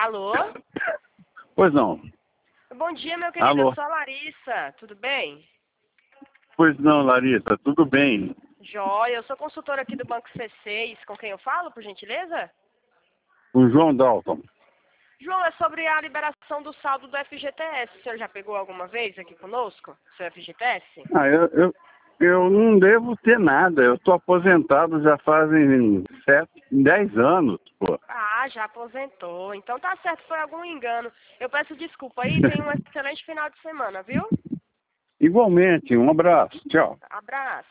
Alô? Pois não. Bom dia, meu querido. Alô? Eu sou a Larissa. Tudo bem? Pois não, Larissa, tudo bem? Joia. Eu sou consultora aqui do Banco C6. Com quem eu falo, por gentileza? O João Dalton. João, é sobre a liberação do saldo do FGTS. O senhor já pegou alguma vez aqui conosco, seu FGTS? Eu não devo ter nada. Eu estou aposentado já fazem 10 anos, pô. Ah, já aposentou. Então tá certo, foi algum engano. Eu peço desculpa aí. Tenha um excelente final de semana, viu? Igualmente, um abraço. Tchau. Abraço.